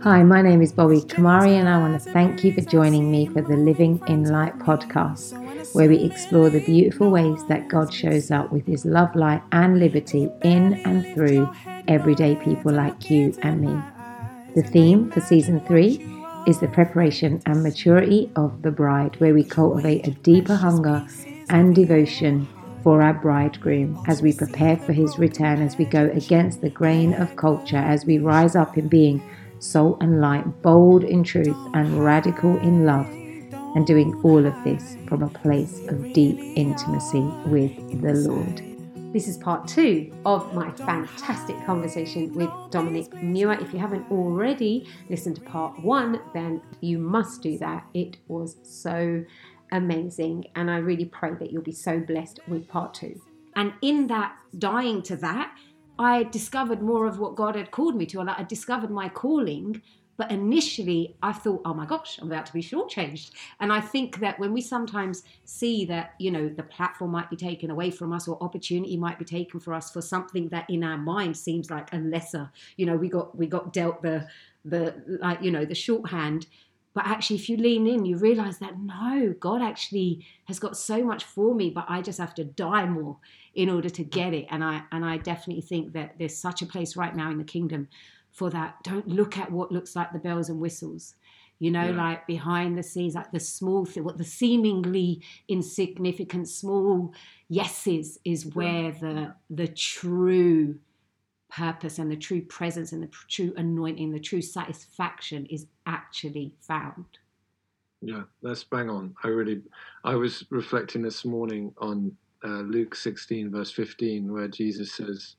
Hi, my name is Bobby Kamari, and I want to thank you for joining me for the Living in Light podcast, where we explore the beautiful ways that God shows up with His love, light, and liberty in and through everyday people like you and me. The theme for season 3 is the preparation and maturity of the bride, where we cultivate a deeper hunger and devotion for our bridegroom as we prepare for his return, as we go against the grain of culture, as we rise up in being salt and light, bold in truth and radical in love, and doing all of this from a place of deep intimacy with the Lord. This is part 2 of my fantastic conversation with Dominic Muir. If you haven't already listened to part 1, then you must do that. It was so amazing, and I really pray that you'll be so blessed with part 2. And in that dying to that, I discovered more of what God had called me to. I discovered my calling. But initially, I thought, oh my gosh, I'm about to be shortchanged. And I think that when we sometimes see that, the platform might be taken away from us, or opportunity might be taken for us for something that in our mind seems like a lesser, we got dealt the shorthand. But actually, if you lean in, you realize that no, God actually has got so much for me, but I just have to die more in order to get it. And I definitely think that there's such a place right now in the kingdom for that. Don't look at what looks like the bells and whistles, like behind the scenes, like the small thing, what the seemingly insignificant small yeses is where the true purpose and the true presence and the true anointing, the true satisfaction is actually found. Yeah, that's bang on. I was reflecting this morning on Luke 16 verse 15, where Jesus says,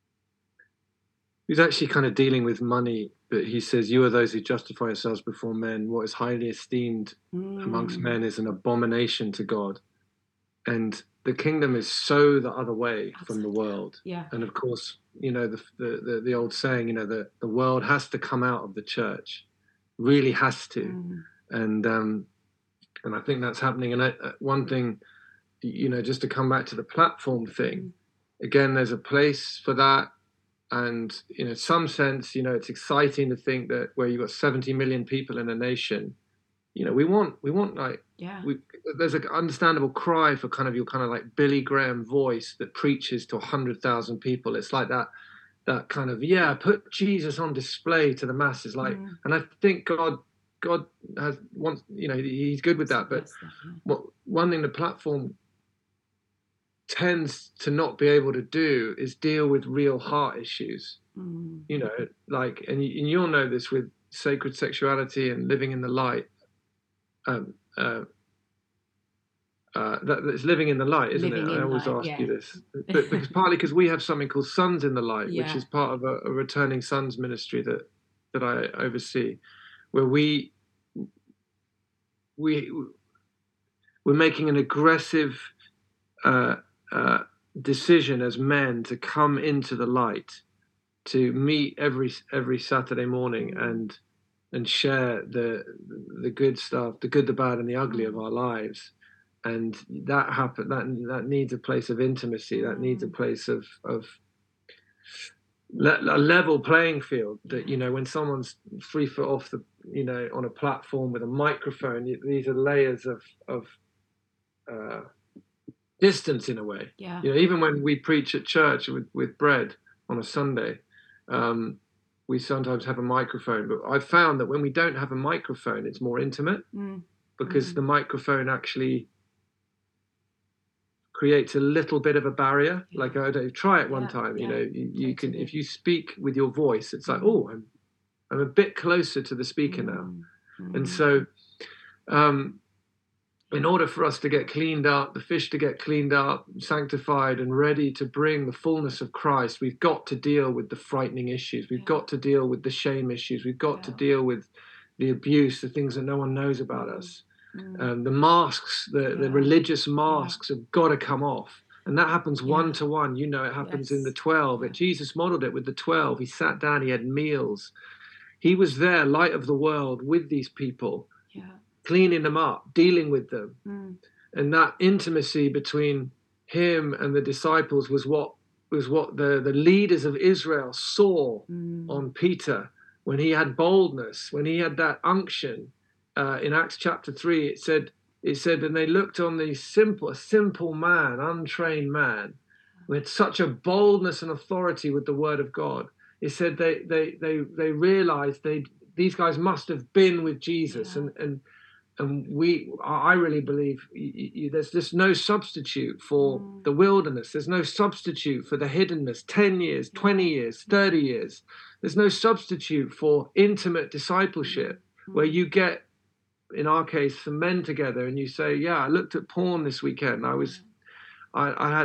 he's actually kind of dealing with money, but he says, you are those who justify yourselves before men. What is highly esteemed amongst men is an abomination to God. And the kingdom is so the other way from the world. Yeah. And of course, the old saying, the world has to come out of the church, really has to. And I think that's happening. And one thing, just to come back to the platform thing, again, there's a place for that. And in some sense, it's exciting to think that where you've got 70 million people in a nation, we want like, there's an understandable cry for kind of your kind of like Billy Graham voice that preaches to 100,000 people. It's like that kind of, put Jesus on display to the masses. Like, and I think God wants, he's good with that. But one thing the platform tends to not be able to do is deal with real heart issues. Like, and you'll know this with sacred sexuality and living in the light. That's living in the light, isn't it? I always ask you this, but because we have something called Sons in the Light, which is part of a returning sons ministry that I oversee, where we're making an aggressive decision as men to come into the light, to meet every Saturday morning and share the good stuff, the good, the bad, and the ugly of our lives. And that needs a place of intimacy. That needs a place of a level playing field. That when someone's 3 foot off the on a platform with a microphone, these are layers of distance in a way. Even when we preach at church with bread on a Sunday, we sometimes have a microphone, but I've found that when we don't have a microphone, it's more intimate because the microphone actually creates a little bit of a barrier. Like, try it one time. You can, if you speak with your voice, it's like, oh, I'm a bit closer to the speaker now. And so in order for us to get cleaned up, the fish to get cleaned up, sanctified and ready to bring the fullness of Christ, we've got to deal with the frightening issues. We've got to deal with the shame issues. We've got to deal with the abuse, the things that no one knows about us. The masks, the religious masks have got to come off. And that happens one-to-one. It happens in the 12. But Jesus modeled it with the 12. He sat down, he had meals. He was there, light of the world, with these people. Cleaning them up, dealing with them. And that intimacy between him and the disciples was what the leaders of Israel saw on Peter when he had boldness, when he had that unction. In Acts chapter 3, it said, and they looked on the simple man, untrained man, with such a boldness and authority with the word of God. It said they realized these guys must have been with Jesus, and I really believe there's just no substitute for the wilderness. There's no substitute for the hiddenness. 10 years, 20 years, 30 years. There's no substitute for intimate discipleship where you get, in our case, some men together and you say, yeah, I looked at porn this weekend. I was I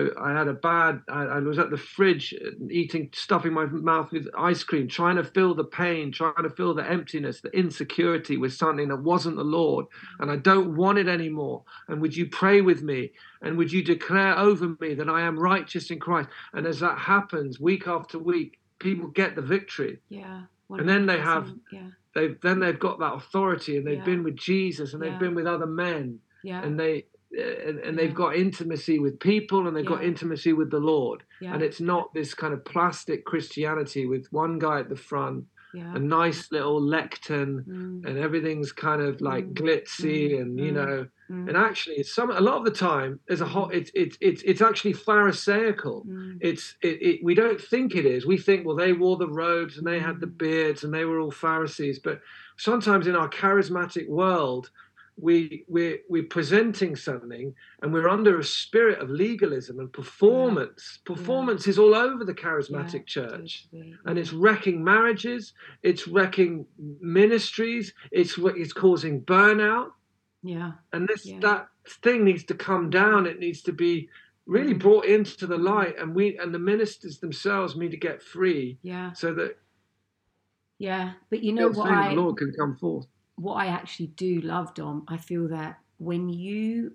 was at the fridge stuffing my mouth with ice cream, trying to feel the pain, trying to feel the emptiness, the insecurity with something that wasn't the Lord. And I don't want it anymore. And would you pray with me? And would you declare over me that I am righteous in Christ? And as that happens week after week, people get the victory. Yeah. 100%. And then they've got that authority, and they've been with Jesus, and they've been with other men. Yeah. And they've got intimacy with people, and they've got intimacy with the Lord. Yeah. And it's not this kind of plastic Christianity with one guy at the front, a nice little lectern, and everything's kind of like glitzy, and and actually it's a lot of the time there's it's actually Pharisaical. We don't think it is. We think, well, they wore the robes and they had the beards and they were all Pharisees, but sometimes in our charismatic world, we're presenting something, and we're under a spirit of legalism and performance. Performance is all over the charismatic church, and it's wrecking marriages, it's wrecking ministries, it's causing burnout. And that thing needs to come down. It needs to be really brought into the light, and the ministers themselves need to get free. So that but you know what, the Lord can come forth. What I actually do love, Dom, I feel that when you,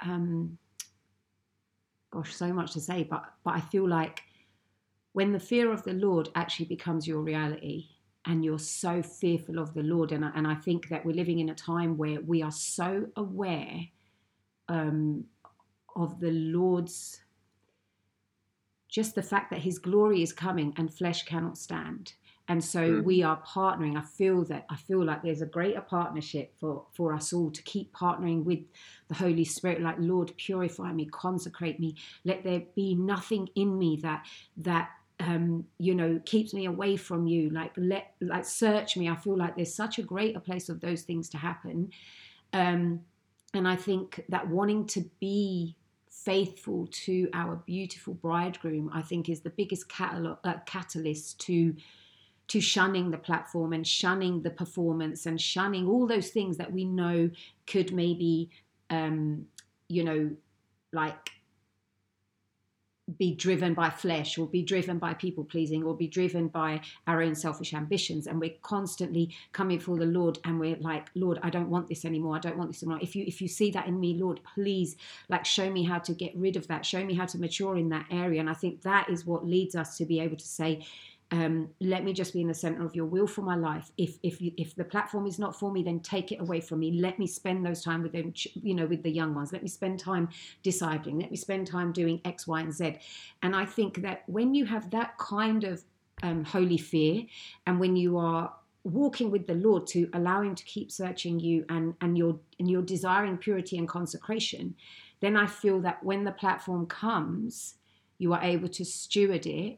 so much to say, but I feel like when the fear of the Lord actually becomes your reality, and you're so fearful of the Lord, and I think that we're living in a time where we are so aware of the Lord's, just the fact that his glory is coming and flesh cannot stand. And so we are partnering. I feel like there's a greater partnership for us all to keep partnering with the Holy Spirit. Like, Lord, purify me, consecrate me. Let there be nothing in me that keeps me away from you. Like search me. I feel like there's such a greater place of those things to happen. And I think that wanting to be faithful to our beautiful bridegroom, I think, is the biggest catalyst to shunning the platform and shunning the performance and shunning all those things that we know could maybe, be driven by flesh, or be driven by people pleasing, or be driven by our own selfish ambitions. And we're constantly coming before the Lord, and we're like, Lord, I don't want this anymore. I don't want this anymore. If you see that in me, Lord, please, show me how to get rid of that. Show me how to mature in that area. And I think that is what leads us to be able to say, let me just be in the center of your will for my life. If the platform is not for me, then take it away from me. Let me spend those time with them, with the young ones. Let me spend time discipling. Let me spend time doing X, Y, and Z. And I think that when you have that kind of holy fear, and when you are walking with the Lord to allow him to keep searching you, and you're desiring purity and consecration, then I feel that when the platform comes, you are able to steward it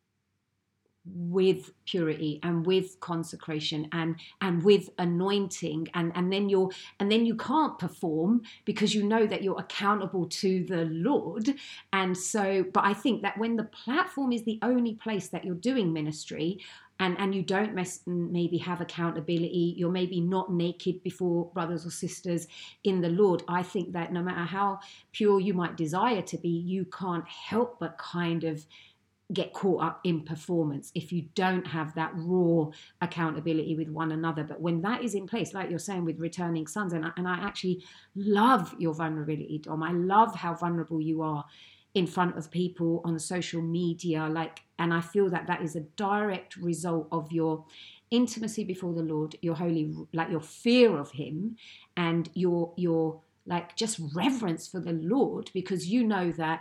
with purity and with consecration and with anointing, and then you can't perform because you know that you're accountable to the Lord. And so, but I think that when the platform is the only place that you're doing ministry, and you don't maybe have accountability, you're maybe not naked before brothers or sisters in the Lord, I think that no matter how pure you might desire to be, you can't help but kind of get caught up in performance if you don't have that raw accountability with one another. But when that is in place, like you're saying with returning sons, and I actually love your vulnerability, Dom. I love how vulnerable you are in front of people on social media, and I feel that is a direct result of your intimacy before the Lord, your holy, your fear of him, and your just reverence for the Lord, because you know that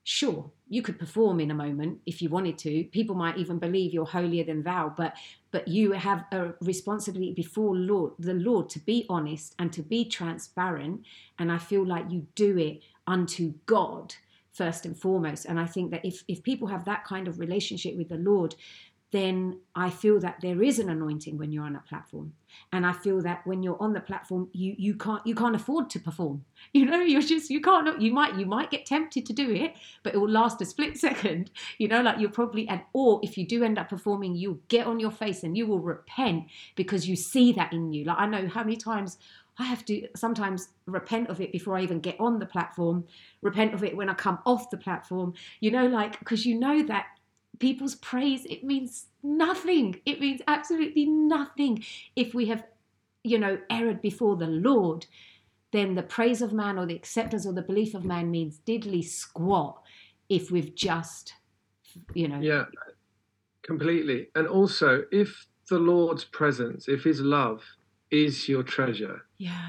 Sure, you could perform in a moment if you wanted to. People might even believe you're holier than thou, but you have a responsibility before the Lord to be honest and to be transparent. And I feel like you do it unto God first and foremost. And I think that if people have that kind of relationship with the Lord, then I feel that there is an anointing when you're on a platform. And I feel that when you're on the platform, you can't afford to perform. You know, you might get tempted to do it, but it will last a split second. You know, like you'll probably, or if you do end up performing, you'll get on your face and you will repent because you see that in you. Like I know how many times I have to sometimes repent of it before I even get on the platform, repent of it when I come off the platform, you know, like, because you know that people's praise, it means nothing. It means absolutely nothing. If we have, you know, erred before the Lord, then the praise of man or the acceptance or the belief of man means diddly squat if we've just, you know. Yeah, completely. And also, if the Lord's presence, if his love is your treasure,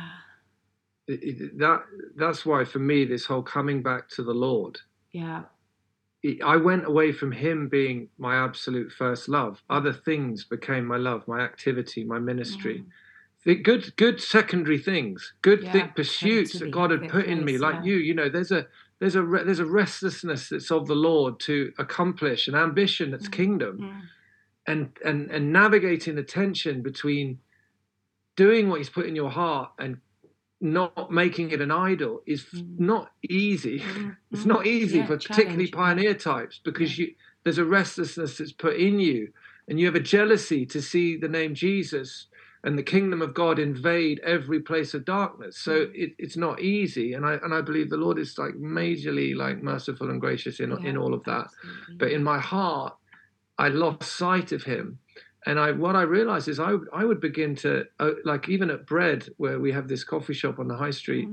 that's why for me, this whole coming back to the Lord, I went away from him being my absolute first love. Other things became my love, my activity, my ministry. Good secondary things, good pursuits that God had put in me, like you know, there's a restlessness that's of the Lord to accomplish, an ambition that's kingdom, and navigating the tension between doing what he's put in your heart and not making it an idol is not easy. It's not easy for particularly pioneer types, because there's a restlessness that's put in you, and you have a jealousy to see the name Jesus and the kingdom of God invade every place of darkness. So it's not easy, and I believe the Lord is like majorly like merciful and gracious in all of that. Absolutely. But in my heart, I lost sight of him. And what I realized is I would begin to, like even at Bread, where we have this coffee shop on the high street,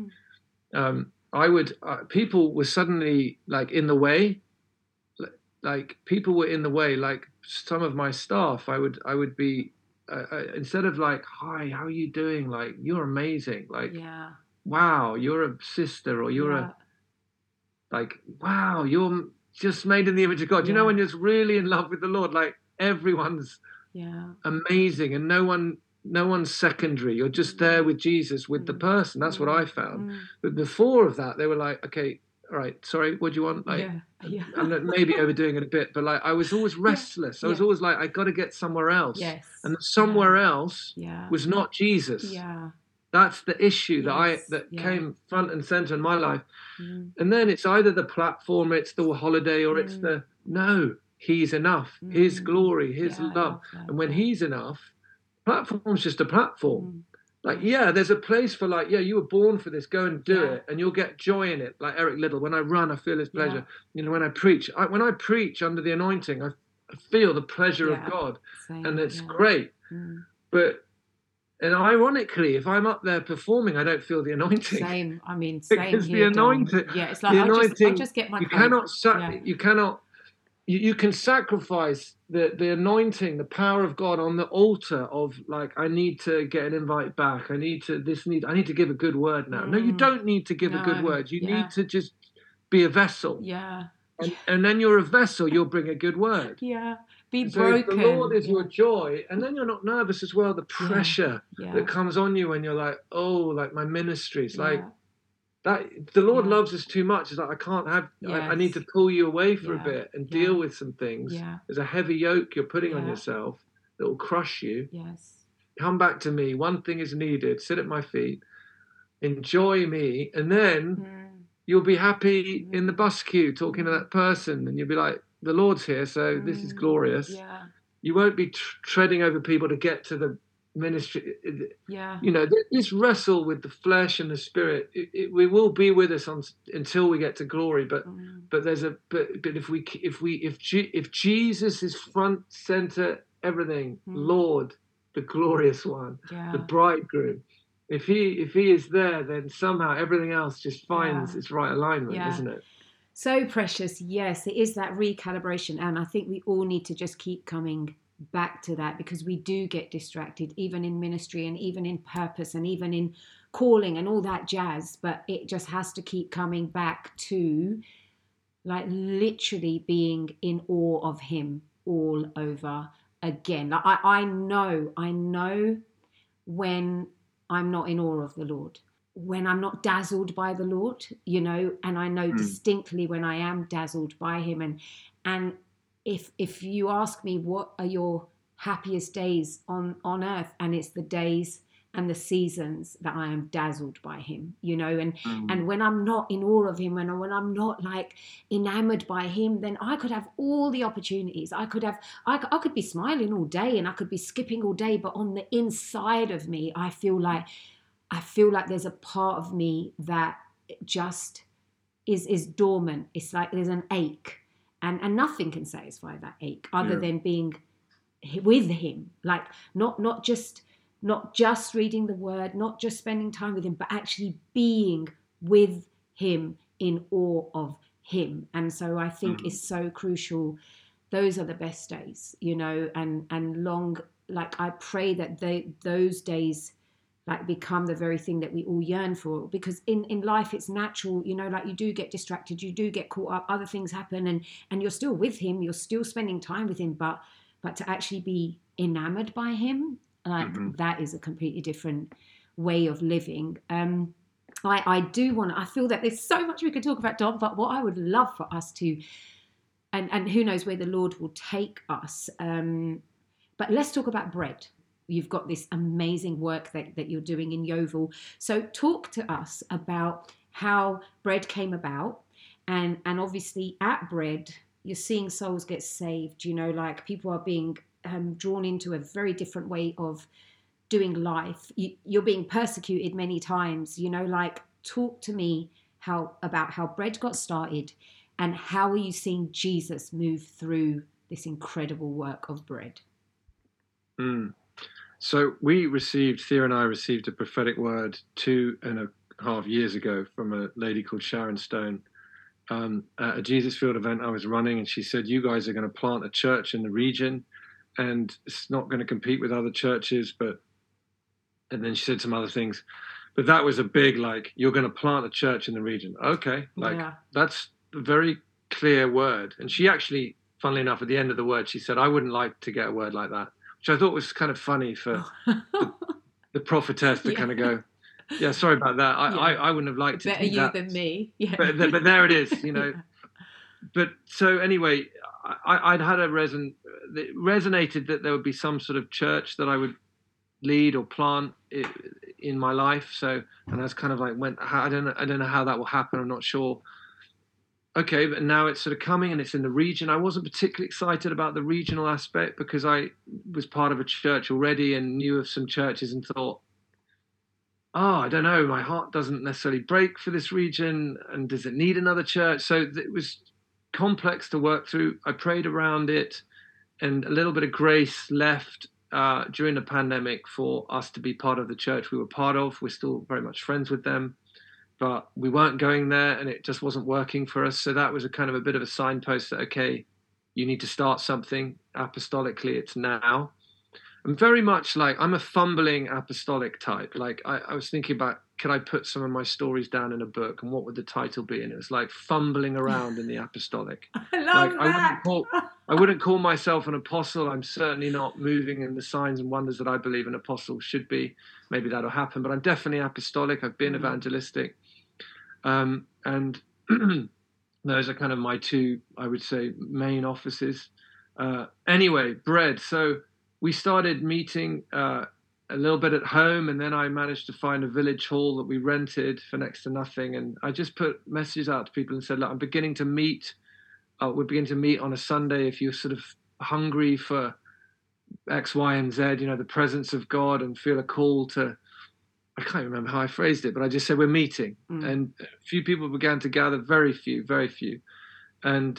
people were suddenly like in the way, like people were in the way, like some of my staff, I would be, instead of like, hi, how are you doing? Like, you're amazing. Like, wow, you're a sister, or you're wow, you're just made in the image of God. You know, when you're really in love with the Lord, like everyone's amazing, and no one's secondary. You're just there with Jesus, with the person. That's what I found. But before of that, they were like, okay, all right, sorry, what do you want? Like, I'm maybe overdoing it a bit, but like I was always restless. I was always like, I got to get somewhere else. And somewhere else was not Jesus. That's the issue that came front and center in my life. And then it's either the platform, it's the holiday, or it's no, he's enough. His glory, his love. And when he's enough, platform's just a platform. Like, there's a place for like, you were born for this, go and do it, and you'll get joy in it. Like Eric Liddell, when I run, I feel his pleasure. You know, when I preach under the anointing, I feel the pleasure of God. And it's great. But, and ironically, if I'm up there performing, I don't feel the anointing. Same because here, the anointing, it's like, I just get my you can sacrifice the anointing, the power of God on the altar of like, I need to get an invite back. I need to give a good word now. No, you don't need to give a good word. You need to just be a vessel. And then you're a vessel, you'll bring a good word. Be so broken. The Lord is your joy, and then you're not nervous as well. The pressure that comes on you when you're like, oh, like my ministries, like that. The Lord loves us too much. It's like, I can't have. I need to pull you away for a bit and deal with some things. There's a heavy yoke you're putting on yourself that will crush you. Come back to me. One thing is needed. Sit at my feet. Enjoy me, and then you'll be happy in the bus queue talking to that person, and you'll be like, the Lord's here, so this is glorious. You won't be treading over people to get to the ministry. You know, this wrestle with the flesh and the spirit, we will be with us until we get to glory. But there's if Jesus is front, center, everything, Lord, the glorious one, the bridegroom. If he is there, then somehow everything else just finds its right alignment, isn't it? So precious. Yes, it is that recalibration. And I think we all need to just keep coming back to that, because we do get distracted, even in ministry and even in purpose and even in calling and all that jazz. But it just has to keep coming back to like literally being in awe of him all over again. Like I know when I'm not in awe of the Lord, when I'm not dazzled by the Lord, and I know distinctly when I am dazzled by him. And if you ask me what are your happiest days on earth, and it's the days and the seasons that I am dazzled by him, and when I'm not in awe of him, when I'm not like enamored by him, then I could have all the opportunities. I could be smiling all day and I could be skipping all day, but on the inside of me, I feel like there's a part of me that just is dormant. It's like there's an ache, and nothing can satisfy that ache other than being with him. Like not just reading the word, not just spending time with him, but actually being with him in awe of him. And so I think it's so crucial. Those are the best days, and long. Like I pray that those days like become the very thing that we all yearn for, because in life it's natural, like you do get distracted, you do get caught up, other things happen, and you're still with him, you're still spending time with him, but to actually be enamored by him, like that is a completely different way of living. I feel that there's so much we could talk about, Dom, but what I would love for us to, and who knows where the Lord will take us, but let's talk about bread. You've got this amazing work that you're doing in Yeovil. So talk to us about how Bread came about. And obviously at Bread, you're seeing souls get saved, like people are being drawn into a very different way of doing life. You're being persecuted many times, like talk to me about how Bread got started and how are you seeing Jesus move through this incredible work of Bread? So Thea and I received a prophetic word 2.5 years ago from a lady called Sharon Stone at a Jesus Field event I was running. And she said, you guys are going to plant a church in the region and it's not going to compete with other churches. And then she said some other things. But that was a big, like, you're going to plant a church in the region. Okay. That's a very clear word. And she actually, funnily enough, at the end of the word, she said, I wouldn't like to get a word like that, which I thought was kind of funny for the prophetess to kind of go, yeah, sorry about that. I wouldn't have liked to better do you that. than me. Yeah. But there it is, But so anyway, I'd had it resonated that there would be some sort of church that I would lead or plant in my life. So, and I was kind of like, I don't know how that will happen. I'm not sure. Okay, but now it's sort of coming and it's in the region. I wasn't particularly excited about the regional aspect because I was part of a church already and knew of some churches and thought, I don't know, my heart doesn't necessarily break for this region, and does it need another church? So it was complex to work through. I prayed around it, and a little bit of grace left during the pandemic for us to be part of the church we were part of. We're still very much friends with them, but we weren't going there and it just wasn't working for us. So that was a kind of a bit of a signpost that, okay, you need to start something apostolically. It's now. I'm very much like, I'm a fumbling apostolic type. Like I was thinking about, could I put some of my stories down in a book and what would the title be? And it was like fumbling around in the apostolic. I love that. I wouldn't call myself an apostle. I'm certainly not moving in the signs and wonders that I believe an apostle should be. Maybe that'll happen, but I'm definitely apostolic. I've been evangelistic. And those are kind of my two, I would say, main offices. Anyway, Bread. So we started meeting a little bit at home, and then I managed to find a village hall that we rented for next to nothing. And I just put messages out to people and said, look, I'm beginning to meet. We're beginning to meet on a Sunday if you're sort of hungry for X, Y, and Z, the presence of God, and feel a call to, I can't remember how I phrased it, but I just said, we're meeting. And a few people began to gather, very few. And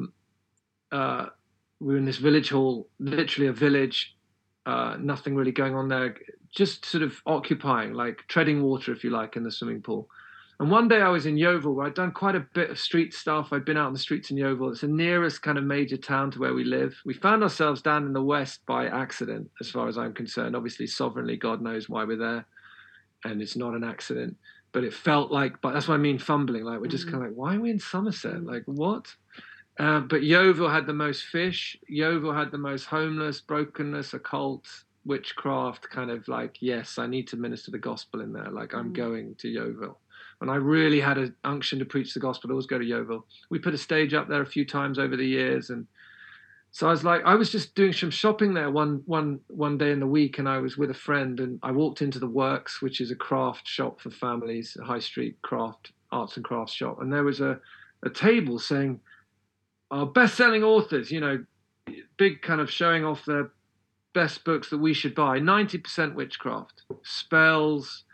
we were in this village hall, literally a village, nothing really going on there, just sort of occupying, like treading water, if you like, in the swimming pool. And one day I was in Yeovil, where I'd done quite a bit of street stuff. I'd been out on the streets in Yeovil. It's the nearest kind of major town to where we live. We found ourselves down in the west by accident, as far as I'm concerned. Obviously, sovereignly, God knows why we're there. And it's not an accident. but it felt like, but that's what I mean, fumbling. Like, we're just kind of like, why are we in Somerset? Like, what? But Yeovil had the most fish. Yeovil had the most homeless, brokenness, occult, witchcraft, kind of like, yes, I need to minister the gospel in there. Like, I'm going to Yeovil. When I really had an unction to preach the gospel, I always go to Yeovil. We put a stage up there a few times over the years. And so I was just doing some shopping there one day in the week, and I was with a friend, and I walked into the Works, which is a craft shop for families, a high street craft, arts and crafts shop. And there was a table saying, our best-selling authors, big kind of showing off their best books that we should buy. 90% witchcraft, spells,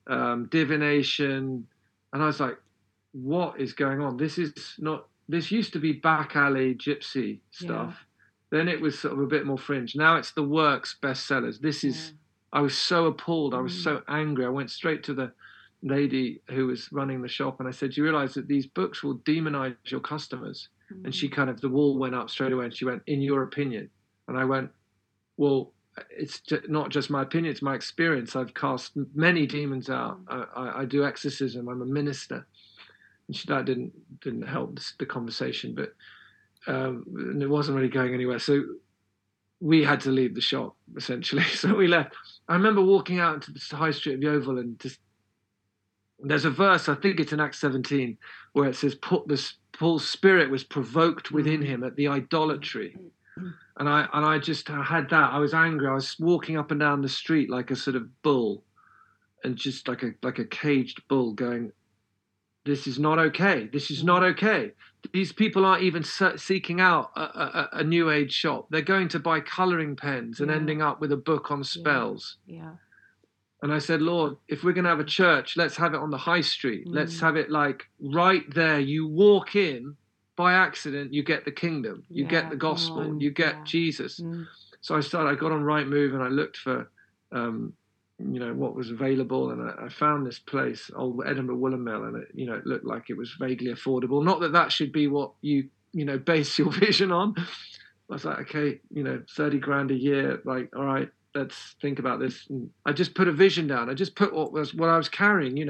divination. And I was like, what is going on? This used to be back alley gypsy stuff. Yeah. Then it was sort of a bit more fringe. Now it's the Works bestsellers. I was so appalled. I was so angry. I went straight to the lady who was running the shop, and I said, you realize that these books will demonize your customers? And she the wall went up straight away, and she went, in your opinion? And I went, well, it's not just my opinion, it's my experience. I've cast many demons out. I do exorcism. I'm a minister. And that didn't help the conversation, but and it wasn't really going anywhere. So we had to leave the shop, essentially. So we left. I remember walking out into the high street of Yeovil, and there's a verse, I think it's in Acts 17, where it says, Paul's spirit was provoked within him at the idolatry. And I just had that. I was angry. I was walking up and down the street like a sort of bull, and just like a caged bull, going, this is not okay. This is not okay. These people aren't even seeking out a new age shop. They're going to buy coloring pens and ending up with a book on spells. Yeah. And I said, Lord, if we're going to have a church, let's have it on the high street. Let's have it like right there. You walk in, by accident, you get the kingdom. You get the gospel. You get Jesus. So I got on Rightmove, and I looked for, what was available. And I found this place, Old Edinburgh Woolen Mill, and it looked like it was vaguely affordable. Not that should be what you base your vision on. I was like, okay, 30 grand a year. Like, all right, let's think about this. And I just put a vision down. I just put what I was carrying,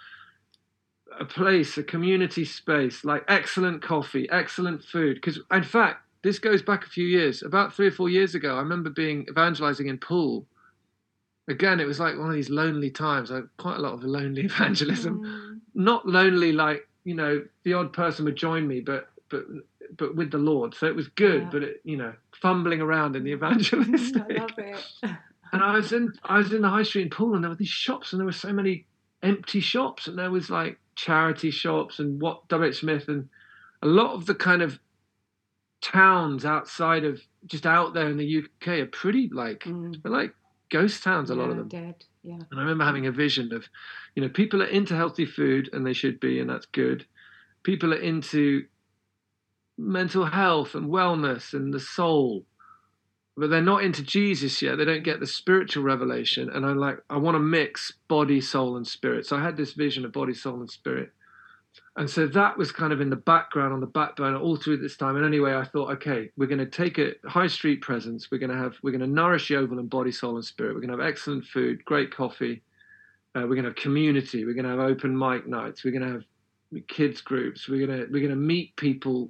a place, a community space, like excellent coffee, excellent food. Because in fact, this goes back a few years. About 3 or 4 years ago, I remember evangelizing in Poole. Again, it was like one of these lonely times. I had quite a lot of lonely evangelism. Not lonely like, the odd person would join me, but with the Lord. So it was good, but it, fumbling around in the evangelistic. I love it. And I was in the high street in Poole, and there were these shops, and there were so many empty shops, and there was like charity shops and W.H. Smith, and a lot of the kind of towns outside of just out there in the UK are pretty like they're like ghost towns. A lot of them dead. Yeah. And I remember having a vision of, people are into healthy food, and they should be, and that's good. People are into mental health and wellness and the soul, but they're not into Jesus yet. They don't get the spiritual revelation. And I'm like, I want to mix body, soul, and spirit. So I had this vision of body, soul, and spirit. And so that was kind of in the background, on the back burner all through this time. And anyway, I thought, okay, we're going to take a high street presence. We're going to nourish Yeovil in body, soul, and spirit. We're going to have excellent food, great coffee. We're going to have community. We're going to have open mic nights. We're going to have kids groups. We're going to meet people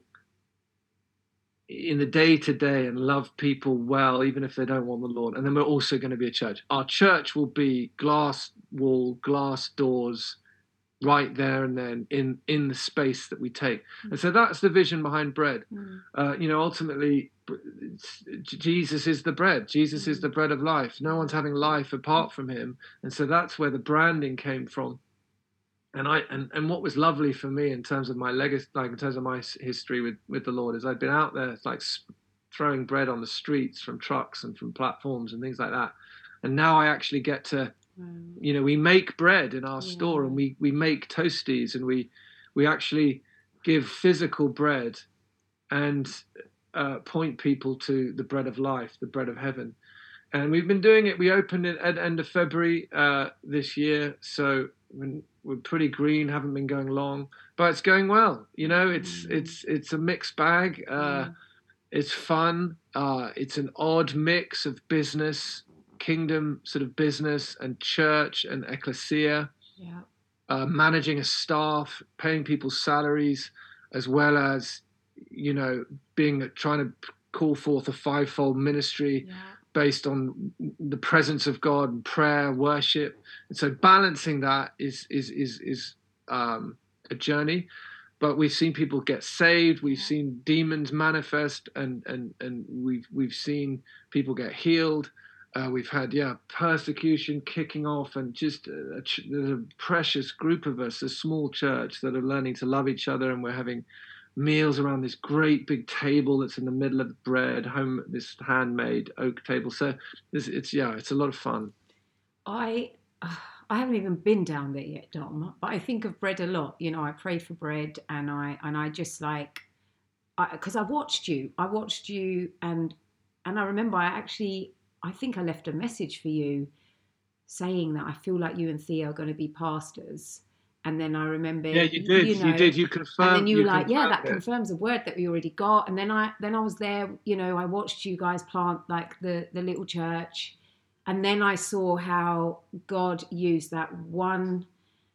in the day-to-day and love people well, even if they don't want the Lord. And then we're also going to be a church. Our church will be glass wall, glass doors, right there and then in the space that we take. And so that's the vision behind bread. Ultimately, Jesus is the bread. Jesus is the bread of life. No one's having life apart from him. And so that's where the branding came from. And what was lovely for me in terms of my legacy, like in terms of my history with the Lord, is I'd been out there like throwing bread on the streets from trucks and from platforms and things like that. And now I actually get to, we make bread in our store, and we make toasties, and we actually give physical bread and point people to the bread of life, the bread of heaven. And we've been doing it. We opened it at the end of February this year. So we're pretty green, haven't been going long, but it's going well. It's a mixed bag. It's fun. It's an odd mix of business, kingdom sort of business, and church and ecclesia. Yeah. managing a staff, paying people's salaries, as well as, trying to call forth a fivefold ministry based on the presence of God and prayer, worship. And so balancing that is a journey. But we've seen people get saved. We've seen demons manifest, and we've seen people get healed. We've had persecution kicking off, and just there's a precious group of us, a small church, that are learning to love each other, and we're having meals around this great big table that's in the middle of the bread, this handmade oak table. So it's a lot of fun. I haven't even been down there yet, Dom, but I think of bread a lot. I pray for bread, and I just because I watched you, and I remember I think I left a message for you saying that I feel like you and Thea are going to be pastors. And then I remember, you did. You confirmed. And then you were like, that confirms a word that we already got. And then I was there. I watched you guys plant like the little church. And then I saw how God used that one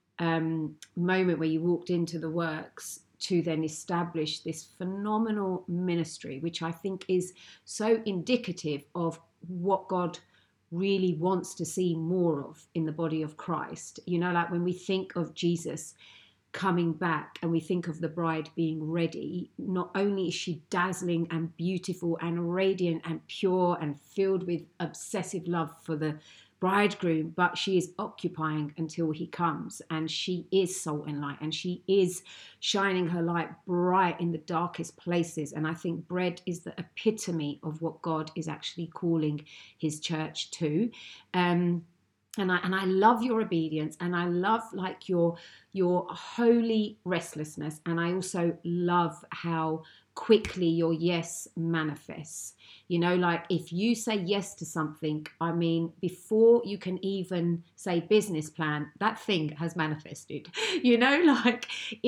moment where you walked into the works to then establish this phenomenal ministry, which I think is so indicative of what God really wants to see more of in the body of Christ. Like when we think of Jesus coming back and we think of the bride being ready, not only is she dazzling and beautiful and radiant and pure and filled with obsessive love for the bridegroom, but she is occupying until he comes, and she is salt and light, and she is shining her light bright in the darkest places. And I think bread is the epitome of what God is actually calling his church to. And I love your obedience, and I love like your holy restlessness, and I also love how quickly your yes manifests. Like if you say yes to something, I mean, before you can even say business plan, that thing has manifested. Like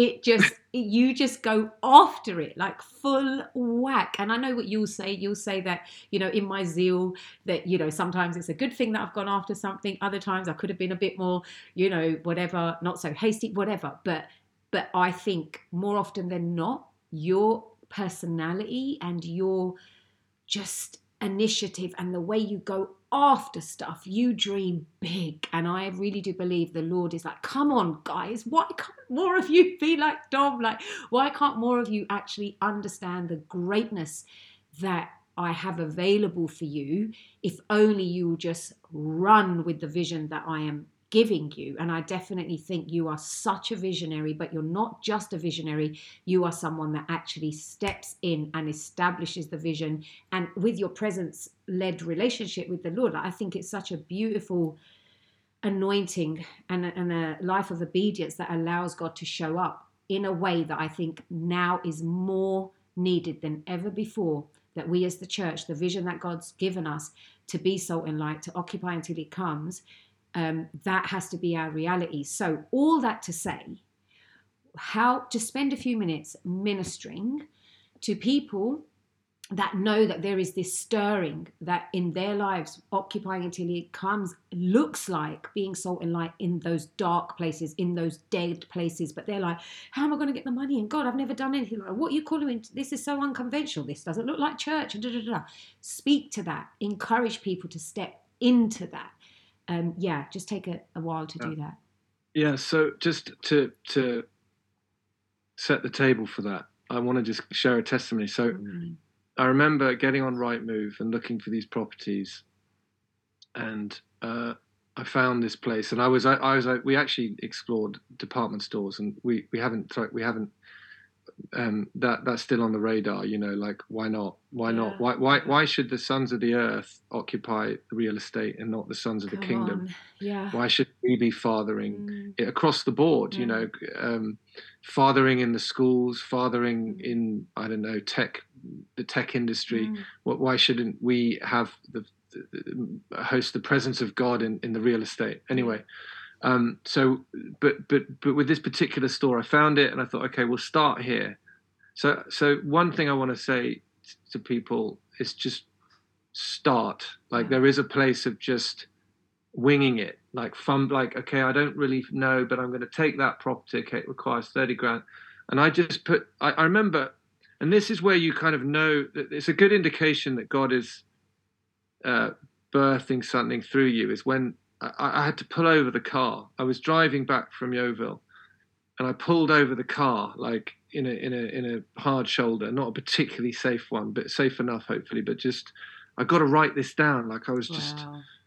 you just go after it like full whack. And I know what you'll say that, in my zeal that, sometimes it's a good thing that I've gone after something. Other times I could have been a bit more, whatever, not so hasty, whatever. But I think more often than not, your personality and your just initiative and the way you go after stuff, you dream big. And I really do believe the Lord is like, come on guys, why can't more of you be like Dom? Like, why can't more of you actually understand the greatness that I have available for you, if only you just run with the vision that I am giving you? And I definitely think you are such a visionary, but you're not just a visionary. You are someone that actually steps in and establishes the vision, and with your presence-led relationship with the Lord, I think it's such a beautiful anointing and a life of obedience that allows God to show up in a way that I think now is more needed than ever before, that we as the church, the vision that God's given us to be salt and light, to occupy until he comes, that has to be our reality. So all that to say, how to spend a few minutes ministering to people that know that there is this stirring that in their lives, occupying until he comes, looks like being salt and light in those dark places, in those dead places. But they're like, how am I going to get the money? And God, I've never done anything like that. What are you calling me? This is so unconventional. This doesn't look like church. Speak to that. Encourage people to step into that. Just take a while to do that. Yeah, so just to set the table for that, I want to just share a testimony. So I remember getting on Rightmove and looking for these properties, and I found this place, and I was like, we actually explored department stores, and we haven't that's still on the radar, like why not? Why should the sons of the earth occupy real estate and not the sons of the kingdom? Why should we be fathering it across the board? Fathering in the schools, fathering in, I don't know, the tech industry. Why shouldn't we have host the presence of God in the real estate? Anyway. So with this particular store, I found it and I thought, okay, we'll start here. So one thing I want to say to people is just start. Like there is a place of just winging it, like okay, I don't really know, but I'm going to take that property. Okay, it requires 30 grand. And I just put, I remember, and this is where you kind of know that it's a good indication that God is birthing something through you, is when I had to pull over the car. I was driving back from Yeovil, and I pulled over the car, like in a hard shoulder, not a particularly safe one, but safe enough, hopefully. But just, I got to write this down. Like I was just,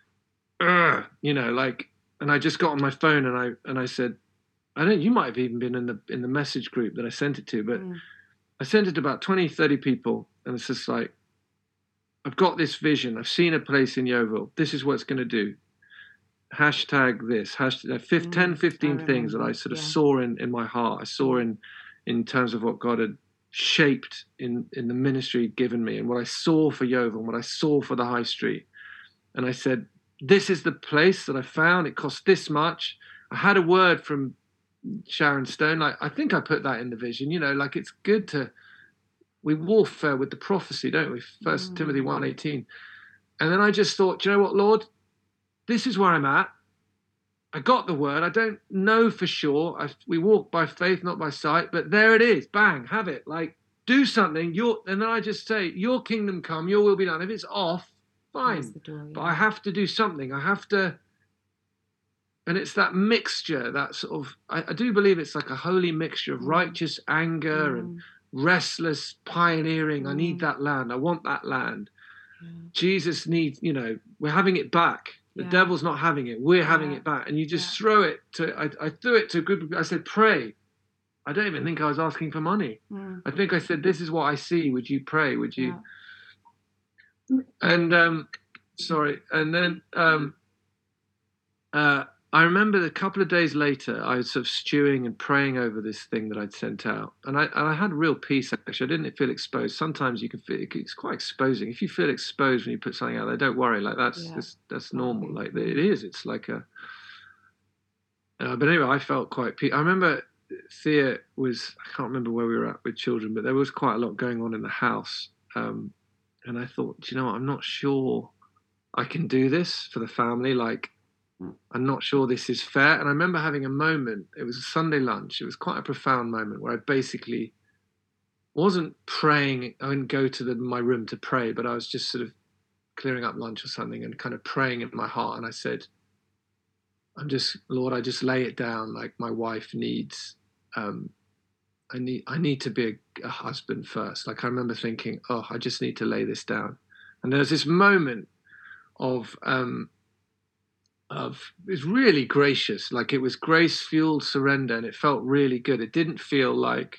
like, and I just got on my phone and I said, you might have even been in the message group that I sent it to, but I sent it to about 20, 30 people, and it's just like, I've got this vision. I've seen a place in Yeovil. This is what it's going to do. Hashtag this, hashtag 10, 15 things that I sort of saw in my heart. I saw in terms of what God had shaped in the ministry he'd given me, and what I saw for Yeovil, and what I saw for the High Street. And I said, this is the place that I found. It cost this much. I had a word from Sharon Stone. Like, I think I put that in the vision, like it's good we warfare with the prophecy, don't we? First Timothy 1:18. And then I just thought, do you know what, Lord? This is where I'm at. I got the word. I don't know for sure. We walk by faith, not by sight. But there it is. Bang, have it. Like, do something. And then I just say, your kingdom come, your will be done. If it's off, fine. But I have to do something. I have to. And it's that mixture, that sort of, I do believe it's like a holy mixture of righteous anger and restless pioneering. I need that land. I want that land. Jesus needs, we're having it back. The devil's not having it. We're having it back. And you just throw it to, I threw it to a group of people. I said, pray. I don't even think I was asking for money. I think I said, this is what I see. Would you pray? Would you? And, sorry. And then, I remember a couple of days later, I was sort of stewing and praying over this thing that I'd sent out. And I had real peace, actually. I didn't feel exposed. Sometimes you can feel, it's quite exposing. If you feel exposed when you put something out there, don't worry. Like, that's normal. Like, it is. It's like a... but anyway, I felt quite peace. I remember Thea was... I can't remember where we were at with children, but there was quite a lot going on in the house. And I thought, do you know what? I'm not sure I can do this for the family. Like, I'm not sure this is fair. And I remember having a moment, it was a Sunday lunch, it was quite a profound moment where I basically wasn't praying. I didn't go to my room to pray, but I was just sort of clearing up lunch or something and kind of praying in my heart. And I said, Lord, I just lay it down. Like, my wife needs, I need to be a husband first. Like, I remember thinking, I just need to lay this down. And there was this moment of it was really gracious, like it was grace-fueled surrender, and it felt really good. It didn't feel like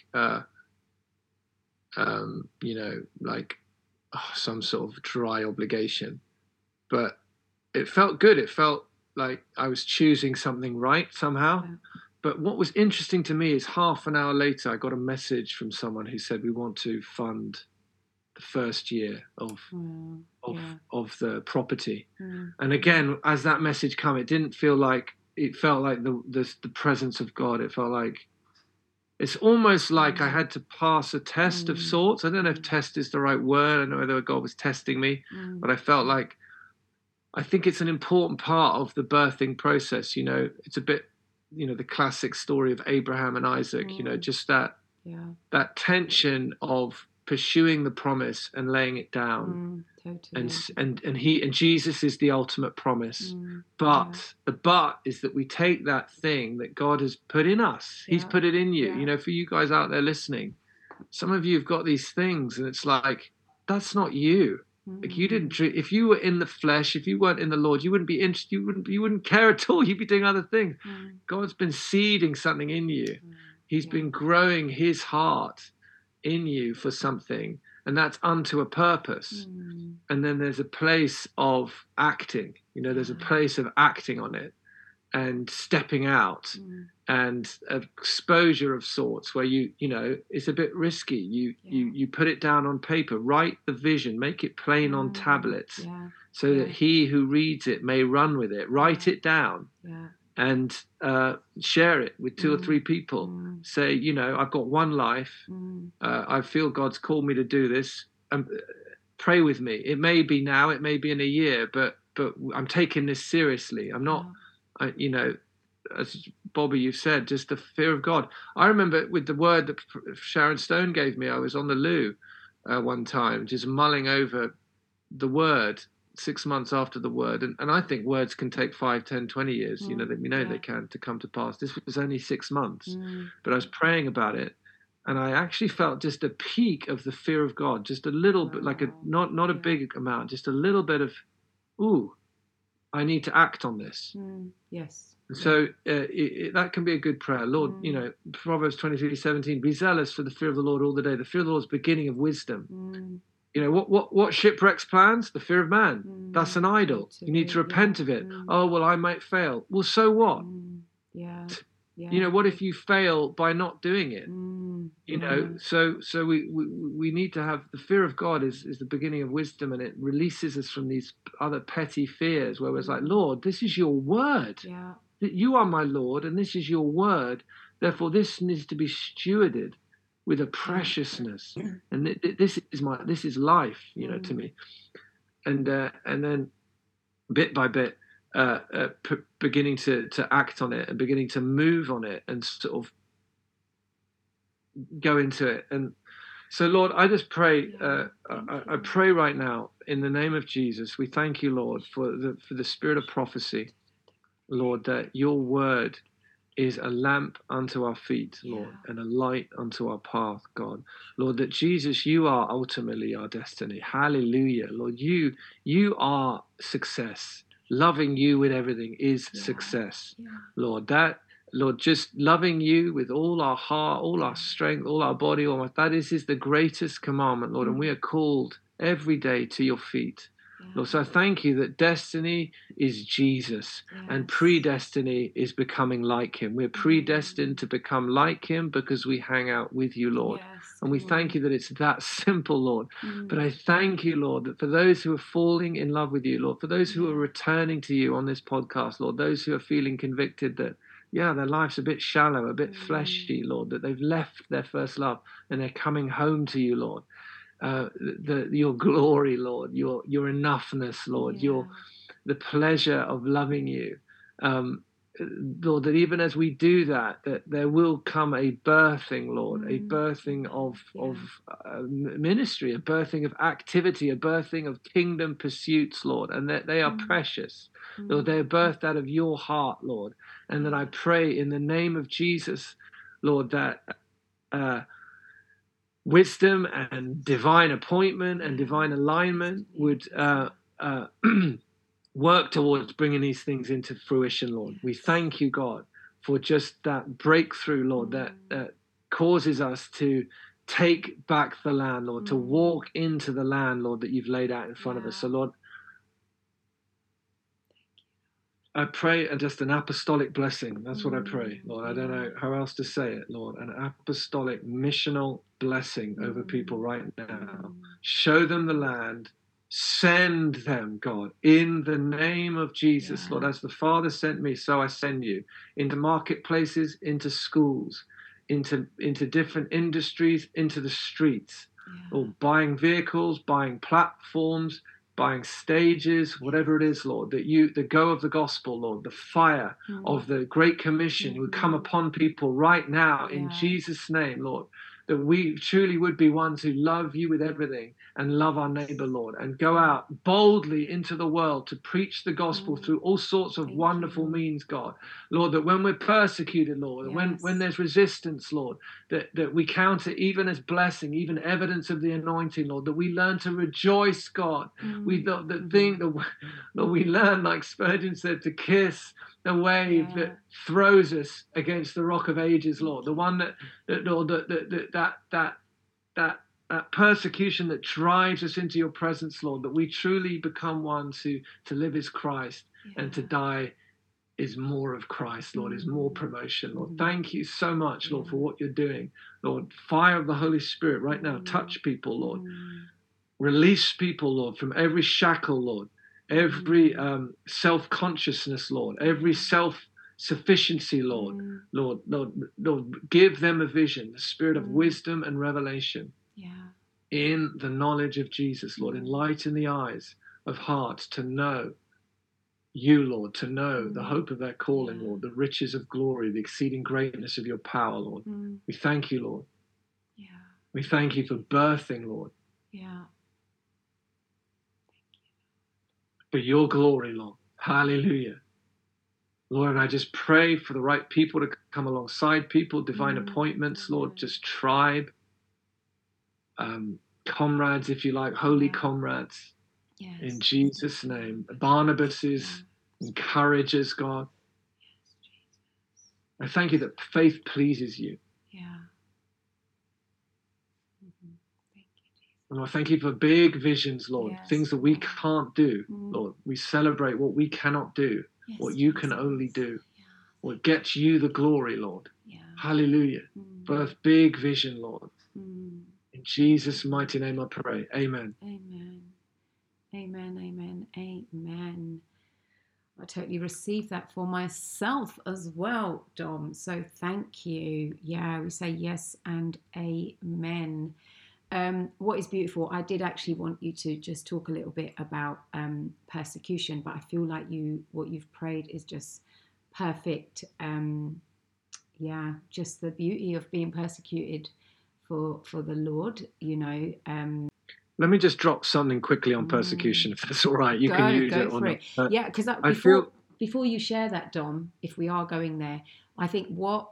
like some sort of dry obligation, but it felt good. It felt like I was choosing something right somehow. But what was interesting to me is half an hour later I got a message from someone who said, we want to fund the first year of the property. And again, as that message came, it didn't feel like, it felt like the presence of God. It felt like, it's almost like I had to pass a test of sorts. I don't know if test is the right word. I don't know whether God was testing me, but I felt like, I think it's an important part of the birthing process. It's a bit, the classic story of Abraham and Isaac, just that tension of pursuing the promise and laying it down. Totally. And Jesus is the ultimate promise. But the but is that we take that thing that God has put in us. He's put it in you. For you guys out there listening, some of you have got these things and it's like, that's not you. Like, you didn't, if you were in the flesh, if you weren't in the Lord, you wouldn't be interested, you wouldn't care at all. You'd be doing other things. God's been seeding something in you. He's been growing his heart in you for something, and that's unto a purpose. And then there's a place of acting, there's a place of acting on it and stepping out and exposure of sorts where it's a bit risky. You put it down on paper, write the vision, make it plain on tablets so that he who reads it may run with it. Write it down and share it with 2 or 3 people. Say, I've got one life. I feel God's called me to do this. Pray with me. It may be now, it may be in a year, but I'm taking this seriously. I'm not, as Bobby, you've said, just the fear of God. I remember with the word that Sharon Stone gave me, I was on the loo one time, just mulling over the word 6 months after the word. And I think words can take 5, 10, 20 years, they can, to come to pass. This was only 6 months, but I was praying about it. And I actually felt just a peak of the fear of God, just a little bit, like not a big amount, just a little bit of, I need to act on this. Yes. So that can be a good prayer. Lord, Proverbs 23:17, be zealous for the fear of the Lord all the day. The fear of the Lord is the beginning of wisdom. What shipwrecks plans? The fear of man. That's an idol. You need to repent of it. Oh, well, I might fail. Well, so what? What if you fail by not doing it? So we need to have the fear of God is the beginning of wisdom, and it releases us from these other petty fears where it's like, Lord, this is your word. That you are my Lord, and this is your word. Therefore, this needs to be stewarded with a preciousness, and this is life, to me. And then bit by bit, beginning to act on it and beginning to move on it and sort of go into it. And so, Lord, I just pray. I pray right now in the name of Jesus. We thank you, Lord, for the spirit of prophecy, Lord, that your word is a lamp unto our feet, Lord, and a light unto our path, God. Lord, that Jesus, you are ultimately our destiny. Hallelujah. Lord, you are success. Loving you with everything is success. Lord, just loving you with all our heart, all our strength, all our body, that is the greatest commandment, Lord, and we are called every day to your feet. Lord, so I thank you that destiny is Jesus and predestiny is becoming like him. We're predestined to become like him because we hang out with you, Lord. And we thank you that it's that simple, Lord. But I thank you, Lord, that for those who are falling in love with you, Lord, for those who are returning to you on this podcast, Lord, those who are feeling convicted that, their life's a bit shallow, a bit fleshy, Lord, that they've left their first love and they're coming home to you, Lord. Your glory, Lord, your enoughness, Lord, the pleasure of loving you, Lord, that even as we do that there will come a birthing, Lord, a birthing of ministry, a birthing of activity, a birthing of kingdom pursuits, Lord, and that they are precious, Lord, they are birthed out of your heart, Lord, and that I pray in the name of Jesus, Lord, that wisdom and divine appointment and divine alignment would work towards bringing these things into fruition, Lord. We thank you, God, for just that breakthrough, Lord, that causes us to take back the land, Lord, to walk into the land, Lord, that you've laid out in front of us. So, Lord, I pray just an apostolic blessing. That's what I pray, Lord. I don't know how else to say it, Lord. An apostolic missional blessing over people right now. Show them the land. Send them, God, in the name of Jesus, Lord. As the Father sent me, so I send you into marketplaces, into schools, into different industries, into the streets, or buying vehicles, buying platforms, buying stages, whatever it is, Lord, that the go of the gospel, Lord, the fire of the Great Commission would come upon people right now in Jesus' name, Lord, that we truly would be ones who love you with everything and love our neighbor, Lord, and go out boldly into the world to preach the gospel through all sorts of wonderful means, God. Lord, that when we're persecuted, Lord, when there's resistance, Lord, that we count it even as blessing, even evidence of the anointing, Lord, that we learn to rejoice, God. We learn, like Spurgeon said, to kiss the wave that throws us against the rock of ages, Lord. The one that persecution that drives us into your presence, Lord, that we truly become one to live is Christ and to die is more of Christ, Lord, is more promotion, Lord. Thank you so much, Lord, for what you're doing. Lord, fire of the Holy Spirit right now, touch people, Lord. Release people, Lord, from every shackle, Lord, every self-consciousness, Lord, every self-sufficiency, Lord. Lord, give them a vision, the spirit of wisdom and revelation in the knowledge of Jesus, Lord. Enlighten the eyes of hearts to know you, Lord, to know the hope of their calling, Lord, the riches of glory, the exceeding greatness of your power, Lord. We thank you, Lord. We thank you for birthing, Lord. For your glory, Lord. Hallelujah. Lord, and I just pray for the right people to come alongside people, divine appointments, Lord, just tribe, comrades, if you like, holy comrades. In Jesus' name. Barnabas's encouragers, God. I thank you that faith pleases you. And I thank you for big visions, Lord, things that we can't do, Lord. We celebrate what we cannot do, what you can only do, what gets you the glory, Lord. Hallelujah. Birth big vision, Lord. In Jesus' mighty name I pray. Amen. Amen. Amen. Amen. Amen. I totally received that for myself as well, Dom. So thank you. Yeah, we say yes and amen. What is beautiful, I did actually want you to just talk a little bit about persecution, but I feel like what you've prayed is just perfect. Just the beauty of being persecuted for the Lord, Let me just drop something quickly on persecution, if that's all right. You can use it or not. Yeah, because before you share that, Dom, if we are going there, I think what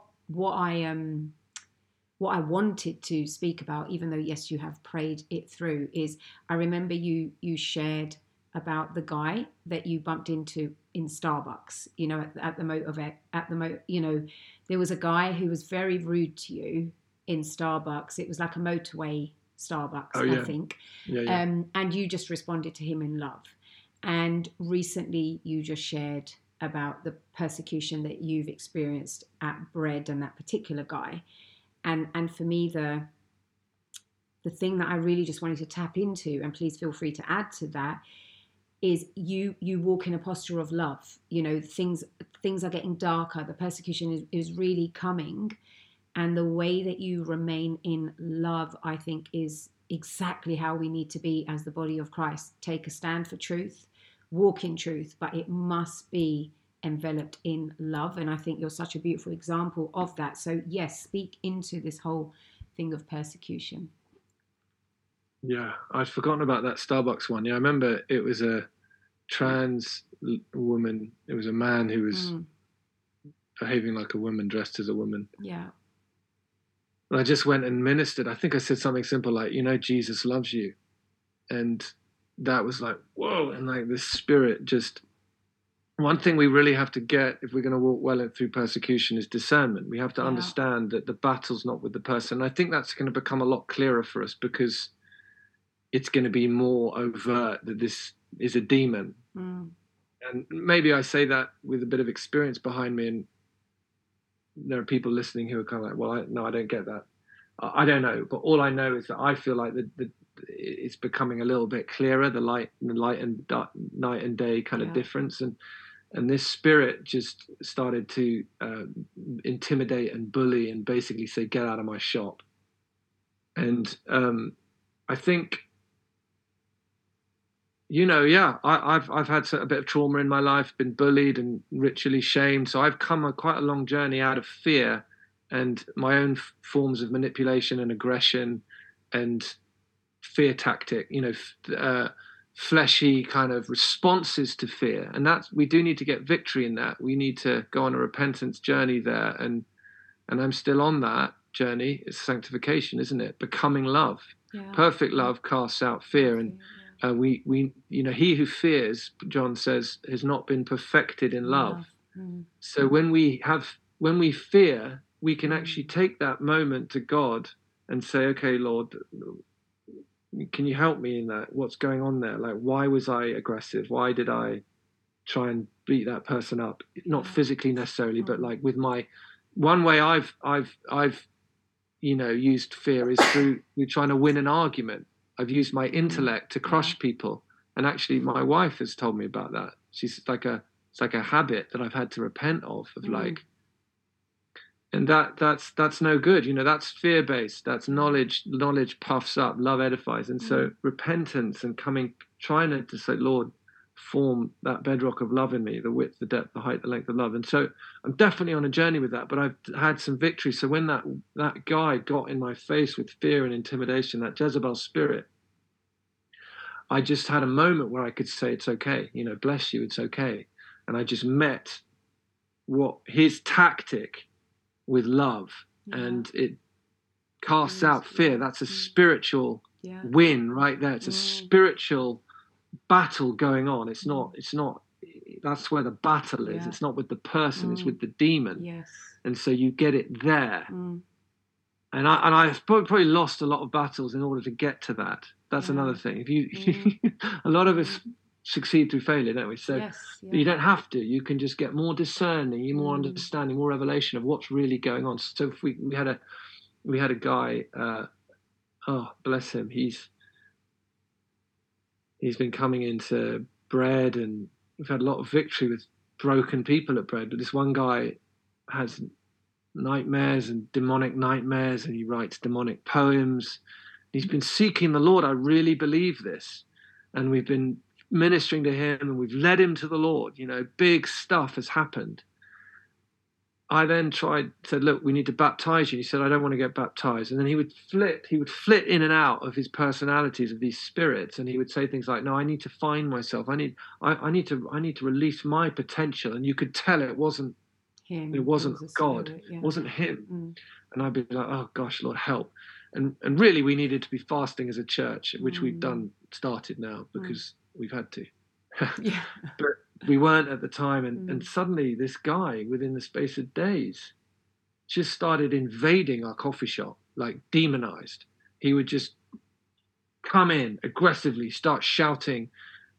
I wanted to speak about, even though, yes, you have prayed it through, is I remember you shared about the guy that you bumped into in Starbucks, at the motorway, there was a guy who was very rude to you in Starbucks. It was like a motorway Starbucks, I think. And you just responded to him in love. And recently you just shared about the persecution that you've experienced at Bread and that particular guy. And for me, the thing that I really just wanted to tap into, and please feel free to add to that, is you walk in a posture of love. Things are getting darker. The persecution is really coming. And the way that you remain in love, I think, is exactly how we need to be as the body of Christ. Take a stand for truth, walk in truth, but it must be enveloped in love. And I think you're such a beautiful example of that. So yes, speak into this whole thing of persecution. Yeah, I'd forgotten about that Starbucks one. Yeah, I remember it was a trans woman. It was a man who was behaving like a woman, dressed as a woman. Yeah. And I just went and ministered. I think I said something simple like, Jesus loves you. And that was like, whoa. And like the Spirit just, one thing we really have to get if we're going to walk well through persecution is discernment. We have to understand that the battle's not with the person. And I think that's going to become a lot clearer for us because it's going to be more overt that this is a demon. And maybe I say that with a bit of experience behind me, and there are people listening who are kind of like, well, I don't get that. I don't know, but all I know is that I feel like it's becoming a little bit clearer, the light and dark, night and day kind of difference, and this Spirit just started to intimidate and bully and basically say, get out of my shop. And I think, I've had a bit of trauma in my life, been bullied and ritually shamed. So I've come quite a long journey out of fear and my own forms of manipulation and aggression and fear tactic, fleshy kind of responses to fear. And we do need to get victory in that. We need to go on a repentance journey there. And I'm still on that journey. It's sanctification, isn't it? Becoming love. Yeah. Perfect love casts out fear. And he who fears, John says, has not been perfected in love. So when we fear, we can actually take that moment to God and say, okay, Lord, can you help me in that? What's going on there? Like, why was I aggressive? Why did I try and beat that person up? Not physically necessarily, but like with one way I've used fear is through trying to win an argument. I've used my intellect to crush people. And actually my wife has told me about that. It's like a habit that I've had to repent of like, and that's no good. That's fear-based. That's knowledge. Knowledge puffs up, love edifies. And so repentance and trying to say, Lord, form that bedrock of love in me, the width, the depth, the height, the length of love. And so I'm definitely on a journey with that, but I've had some victory. So when that guy got in my face with fear and intimidation, that Jezebel spirit, I just had a moment where I could say, it's okay, bless you, it's okay. And I just met what his tactic with love, and it casts out fear. That's a spiritual win right there. It's a spiritual battle going on. It's not, that's where the battle is. It's not with the person, it's with the demon. Yes. And so you get it there. And I've probably lost a lot of battles in order to get to that. That's another thing. If you, a lot of us succeed through failure, don't we? So you don't have to. You can just get more discerning, more understanding, more revelation of what's really going on. So if we had a guy, oh bless him, he's been coming into Bread, and we've had a lot of victory with broken people at Bread. But this one guy has nightmares and demonic nightmares, and he writes demonic poems. He's been seeking the Lord. I really believe this. And we've been ministering to him, and we've led him to the Lord. Big stuff has happened. I then said, look, we need to baptize you. He said, I don't want to get baptized. And then he would flit in and out of his personalities, of these spirits. And he would say things like, no, I need to find myself. I need to release my potential. And you could tell it wasn't him. It wasn't God. It wasn't him. And I'd be like, oh gosh, Lord, help. And really we needed to be fasting as a church, which we've started now because we've had to. But we weren't at the time, and suddenly this guy, within the space of days, just started invading our coffee shop, like demonized. He would just come in aggressively, start shouting,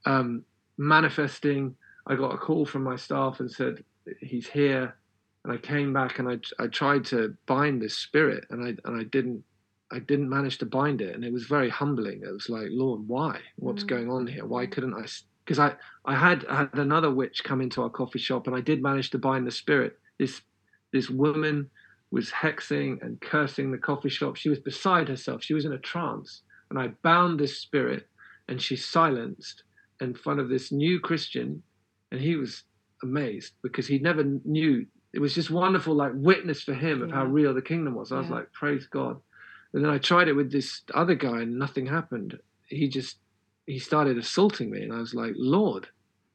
manifesting. I got a call from my staff and said, he's here. And I came back and I tried to bind this spirit, and I didn't manage to bind it. And it was very humbling. It was like, Lord, why? What's going on here? Why couldn't I? Because I had another witch come into our coffee shop, and I did manage to bind the spirit. This woman was hexing and cursing the coffee shop. She was beside herself. She was in a trance. And I bound this spirit, and she silenced in front of this new Christian. And he was amazed because he never knew. It was just wonderful, like witness for him of how real the kingdom was. I was like, praise God. And then I tried it with this other guy, and nothing happened. He started assaulting me, and I was like, Lord,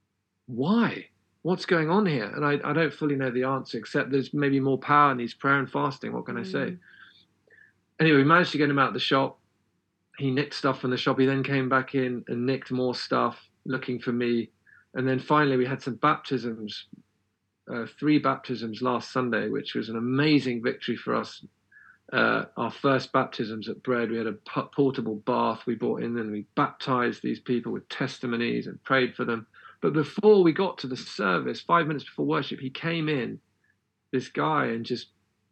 why? What's going on here? And I don't fully know the answer, except there's maybe more power needs prayer and fasting. What can I say? Anyway, we managed to get him out of the shop. He nicked stuff from the shop. He then came back in and nicked more stuff, looking for me. And then finally we had some baptisms, 3 baptisms last Sunday, which was an amazing victory for us. Our first baptisms at Bread, we had a portable bath we brought in, and we baptized these people with testimonies and prayed for them. But before we got to the service, 5 minutes before worship, he came in, this guy, and just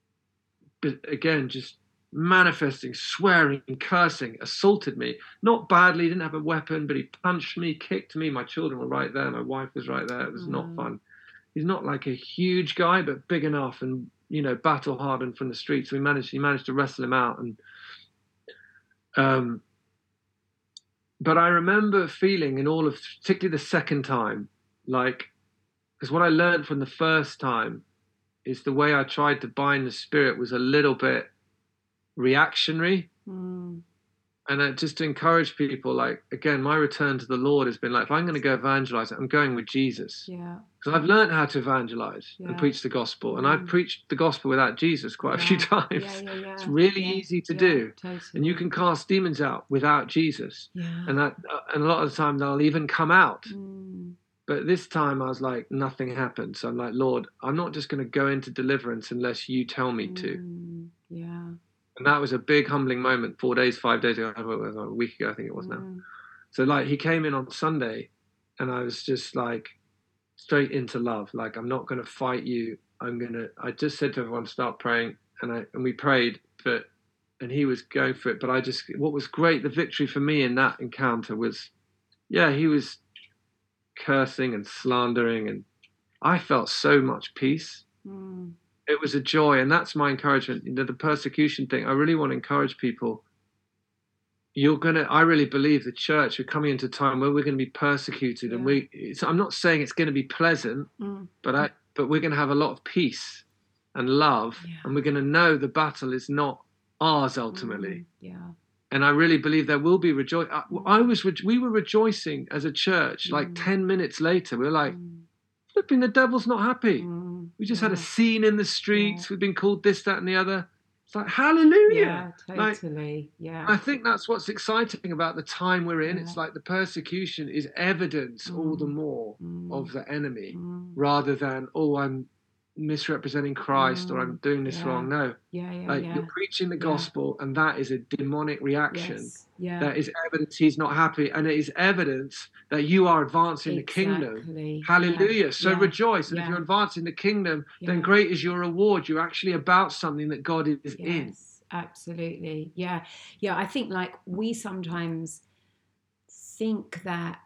manifesting, swearing, cursing, assaulted me. Not badly, he didn't have a weapon, but he punched me, kicked me. My children were right there. My wife was right there. It was not fun. He's not like a huge guy, but big enough and, battle hardened from the streets. He managed to wrestle him out. And but I remember feeling in all of, particularly the second time, because what I learned from the first time is the way I tried to bind the spirit was a little bit reactionary. And just to encourage people, again, my return to the Lord has been if I'm going to go evangelize, I'm going with Jesus. Because I've learned how to evangelize and preach the gospel. And I've preached the gospel without Jesus quite a few times. It's really easy to do. Totally. And you can cast demons out without Jesus. And a lot of the time they'll even come out. But this time I was like, nothing happened. So I'm like, Lord, I'm not just going to go into deliverance unless you tell me to. And that was a big humbling moment 5 days ago, a week ago, I think it was now. So he came in on Sunday, and I was just straight into love. I'm not going to fight you. I just said to everyone, start praying. And we prayed, and he was going for it. But what was great, the victory for me in that encounter was, he was cursing and slandering, and I felt so much peace. It was a joy, and that's my encouragement. The persecution thing, I really want to encourage people. I really believe the church, we're coming into a time where we're going to be persecuted, and I'm not saying it's going to be pleasant, but we're going to have a lot of peace and love, and we're going to know the battle is not ours ultimately. And I really believe there will be rejoicing. We were rejoicing as a church. Like 10 minutes later, we were like, flipping, the devil's not happy. We just had a scene in the streets. We've been called this, that, and the other. It's like, hallelujah. Yeah, totally. I think that's what's exciting about the time we're in. It's like the persecution is evidence all the more of the enemy, rather than, I'm misrepresenting Christ or I'm doing this wrong. No. You're preaching the gospel, and that is a demonic reaction. That is evidence he's not happy, and it is evidence that you are advancing the kingdom. Hallelujah. So rejoice. And if you're advancing the kingdom, then great is your reward. You're actually about something that God is in. Absolutely. Yeah. I think like we sometimes think that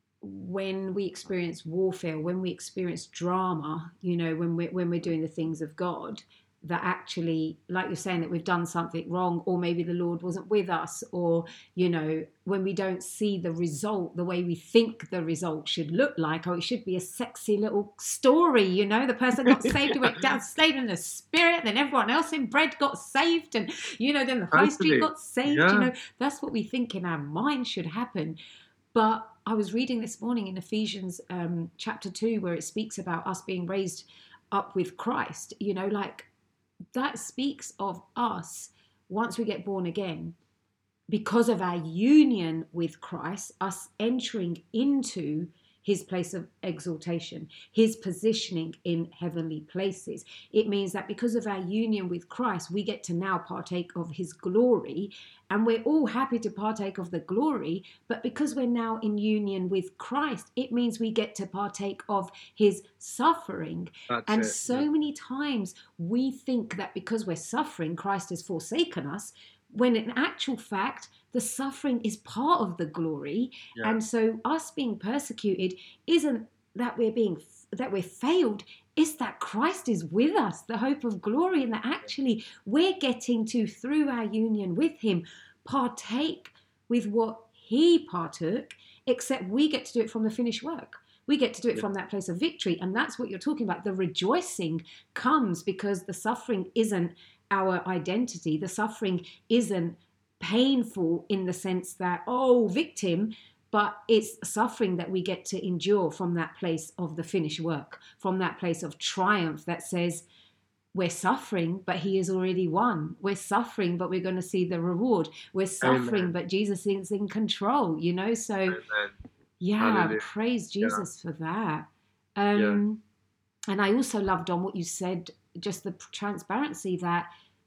when we experience warfare, when we experience drama, when we're doing the things of God, that actually, like you're saying, that we've done something wrong, or maybe the Lord wasn't with us, or, when we don't see the result the way we think the result should look like, it should be a sexy little story, the person got saved, went down, stayed in the spirit, then everyone else in bread got saved, and, then the high street got saved, that's what we think in our mind should happen. But I was reading this morning in Ephesians chapter 2, where it speaks about us being raised up with Christ, that speaks of us once we get born again, because of our union with Christ, us entering into his place of exaltation, his positioning in heavenly places. It means that because of our union with Christ, we get to now partake of his glory, and we're all happy to partake of the glory, but because we're now in union with Christ, it means we get to partake of his suffering. Many times we think that because we're suffering, Christ has forsaken us, when in actual fact, the suffering is part of the glory. And so us being persecuted isn't that we're failed, it's that Christ is with us, the hope of glory, and that actually we're getting to, through our union with him, partake with what he partook, except we get to do it from the finished work. We get to do it from that place of victory. And that's what you're talking about. The rejoicing comes because the suffering isn't our identity. The suffering isn't painful in the sense that, victim, but it's suffering that we get to endure from that place of the finished work, from that place of triumph that says, we're suffering, but he has already won. We're suffering, but we're going to see the reward. We're suffering, but Jesus is in control, So, Hallelujah. Praise Jesus for that. And I also loved on what you said, just the transparency that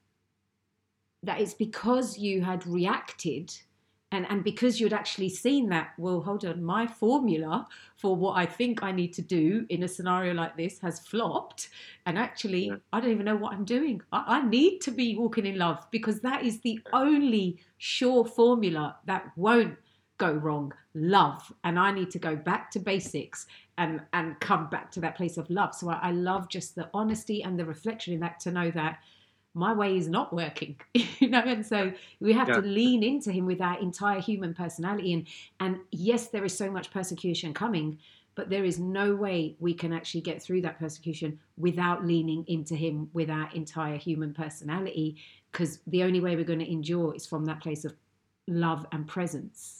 it's because you had reacted and because you'd actually seen that, well, hold on, my formula for what I think I need to do in a scenario like this has flopped. And actually, I don't even know what I'm doing. I need to be walking in love, because that is the only sure formula that won't go wrong. Love. And I need to go back to basics and come back to that place of love. So I love just the honesty and the reflection in that, to know that my way is not working, and so we have to lean into him with our entire human personality. And yes, there is so much persecution coming, but there is no way we can actually get through that persecution without leaning into him with our entire human personality, because the only way we're going to endure is from that place of love and presence,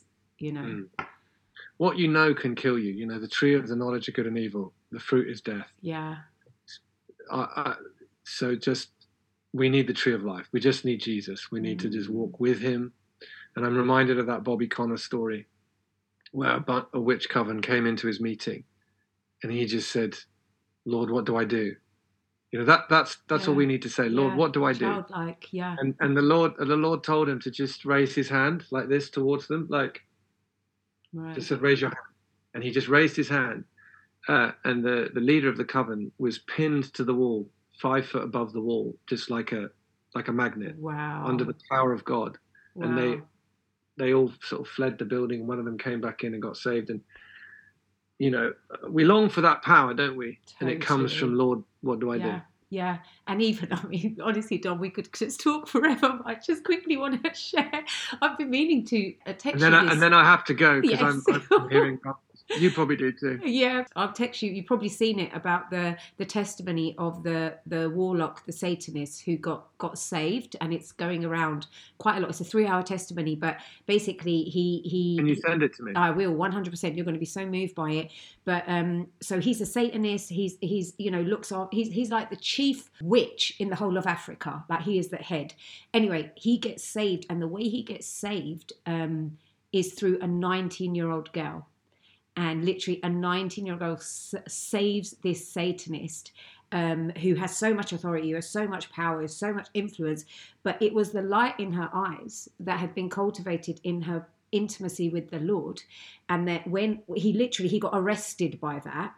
What can kill you. The tree of the knowledge of good and evil, the fruit is death. So just, we need the tree of life. We just need Jesus. We need to just walk with him. And I'm reminded of that Bobby Connor story, where a witch coven came into his meeting, and he just said, Lord, what do I do? That's all we need to say. Lord, what do I do? Childlike, And the Lord told him to just raise his hand like this towards them, just said, raise your hand. And he just raised his hand. And the leader of the coven was pinned to the wall, 5 foot above the wall, just like a magnet. Wow. Under the power of God. Wow. And they all sort of fled the building. One of them came back in and got saved. And we long for that power, don't we? Totally. And it comes from, Lord, what do I do? Yeah. And even, I mean, honestly, Dom, we could just talk forever. I just quickly want to share. I've been meaning to text you this. And then I have to go because Yes. I'm hearing. You probably do too. Yeah, I'll text you. You've probably seen it about the testimony of the warlock, the Satanist who got saved, and it's going around quite a lot. It's a 3-hour testimony, but basically he. Can you send it to me? I will, 100%. You're going to be so moved by it. But so he's a Satanist. He's looks on. He's like the chief witch in the whole of Africa. Like he is the head. Anyway, he gets saved, and the way he gets saved is through a 19-year-old girl. And literally a 19-year-old girl saves this Satanist who has so much authority, who has so much power, has so much influence. But it was the light in her eyes that had been cultivated in her intimacy with the Lord. And that when he got arrested by that.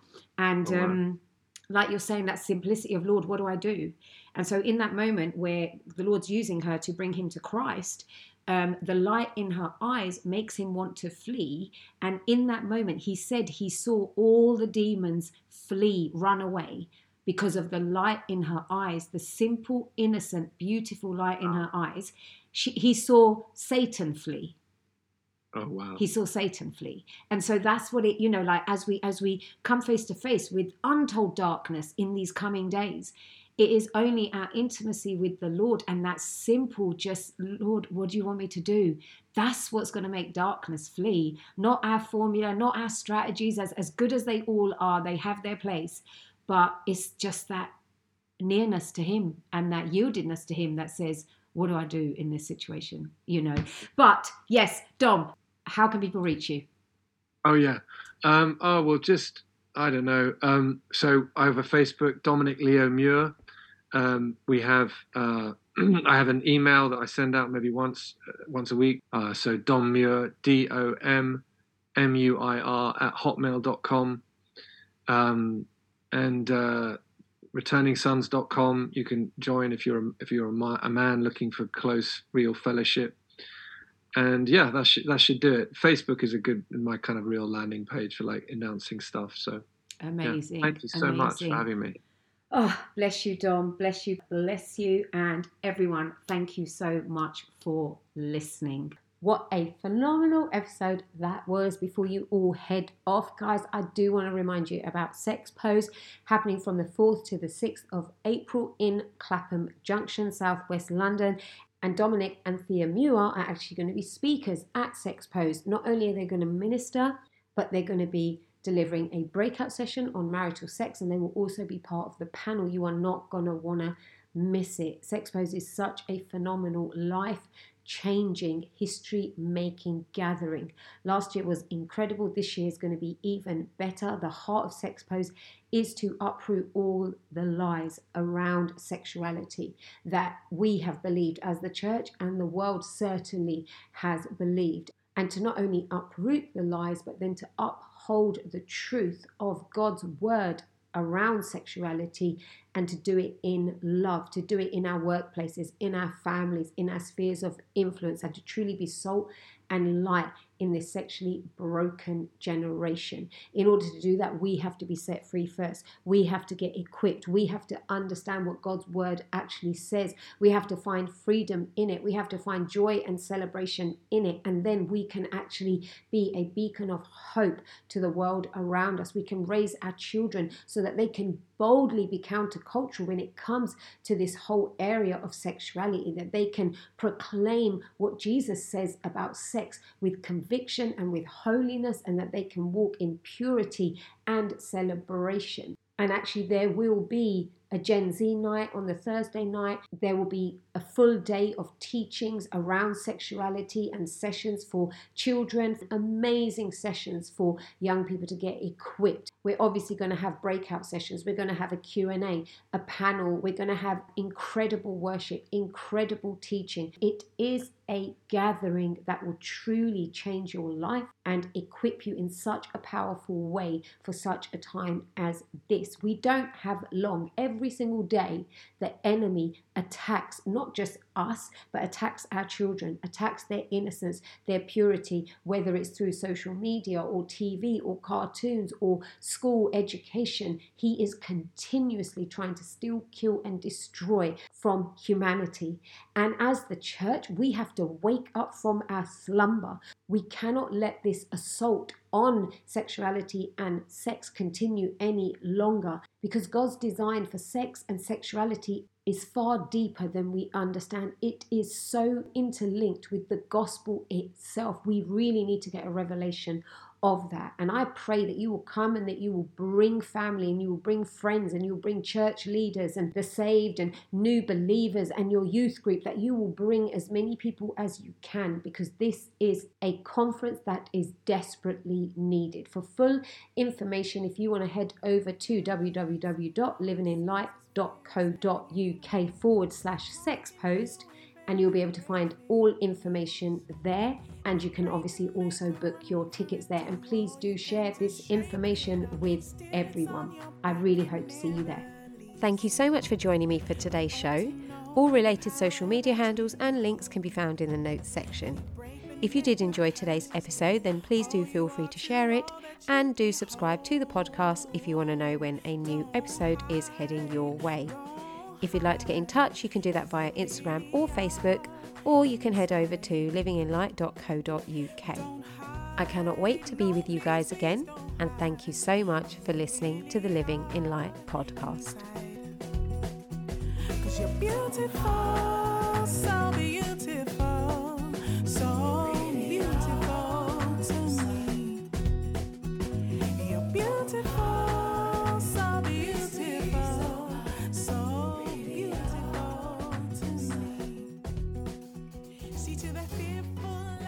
And like you're saying, that simplicity of, Lord, what do I do? And so in that moment where the Lord's using her to bring him to Christ, the light in her eyes makes him want to flee. And in that moment, he said he saw all the demons flee, run away because of the light in her eyes, the simple, innocent, beautiful light in her eyes. He saw Satan flee. Oh, wow. He saw Satan flee. And so that's what it, like as we come face to face with untold darkness in these coming days, it is only our intimacy with the Lord and that simple, just, Lord, what do you want me to do? That's what's going to make darkness flee. Not our formula, not our strategies, as good as they all are, they have their place. But it's just that nearness to him and that yieldedness to him that says, what do I do in this situation? But yes, Dom, how can people reach you? Oh, yeah. Well, just, I don't know. So I have a Facebook, Dominic Leo Muir. We have I have an email that I send out maybe once a week. So Dom Muir, DOMMUIR @hotmail.com, and returningsons.com. You can join if you're a man looking for close, real fellowship. And yeah, that should do it. Facebook is my kind of real landing page for like announcing stuff. So amazing. Yeah, thank you so much for having me. Oh, bless you, Dom. Bless you. And everyone, thank you so much for listening. What a phenomenal episode that was. Before you all head off, guys, I do want to remind you about Sexpose happening from the 4th to the 6th of April in Clapham Junction, southwest London. And Dominic and Thea Muir are actually going to be speakers at Sexpose. Not only are they going to minister, but they're going to be delivering a breakout session on marital sex, and they will also be part of the panel. You are not going to want to miss it. Sexpose is such a phenomenal, life-changing, history-making gathering. Last year was incredible. This year is going to be even better. The heart of Sexpose is to uproot all the lies around sexuality that we have believed as the church, and the world certainly has believed. And to not only uproot the lies, but then to uphold the truth of God's word around sexuality, and to do it in love, to do it in our workplaces, in our families, in our spheres of influence, and to truly be salt and light in this sexually broken generation. In order to do that, we have to be set free first. We have to get equipped. We have to understand what God's word actually says. We have to find freedom in it. We have to find joy and celebration in it. And then we can actually be a beacon of hope to the world around us. We can raise our children so that they can boldly be countercultural when it comes to this whole area of sexuality, that they can proclaim what Jesus says about sex with conviction and with holiness, and that they can walk in purity and celebration. And actually, there will be a Gen Z night on the Thursday night. There will be a full day of teachings around sexuality and sessions for children, amazing sessions for young people to get equipped. We're obviously going to have breakout sessions. We're going to have a Q&A, a panel. We're going to have incredible worship, incredible teaching. It is a gathering that will truly change your life and equip you in such a powerful way for such a time as this. We don't have long. Every single day, the enemy attacks not just us, but attacks our children, attacks their innocence, their purity, whether it's through social media or TV or cartoons or school education. He is continuously trying to steal, kill, and destroy from humanity. And as the church, we have to wake up from our slumber. We cannot let this assault on sexuality and sex continue any longer, because God's design for sex and sexuality is far deeper than we understand. It is so interlinked with the gospel itself. We really need to get a revelation of that. And I pray that you will come and that you will bring family and you will bring friends and you will bring church leaders and the saved and new believers and your youth group, that you will bring as many people as you can, because this is a conference that is desperately needed. For full information, if you want to head over to www.livinginlight.co.uk/sexposed, and you'll be able to find all information there. And you can obviously also book your tickets there. And please do share this information with everyone. I really hope to see you there. Thank you so much for joining me for today's show. All related social media handles and links can be found in the notes section. If you did enjoy today's episode, then please do feel free to share it, and do subscribe to the podcast if you want to know when a new episode is heading your way. If you'd like to get in touch, you can do that via Instagram or Facebook, or you can head over to livinginlight.co.uk. I cannot wait to be with you guys again, and thank you so much for listening to the Living in Light podcast. 'Cause you're beautiful, so beautiful, so beautiful to me. You're beautiful, so beautiful, so beautiful to me. See to the fearful.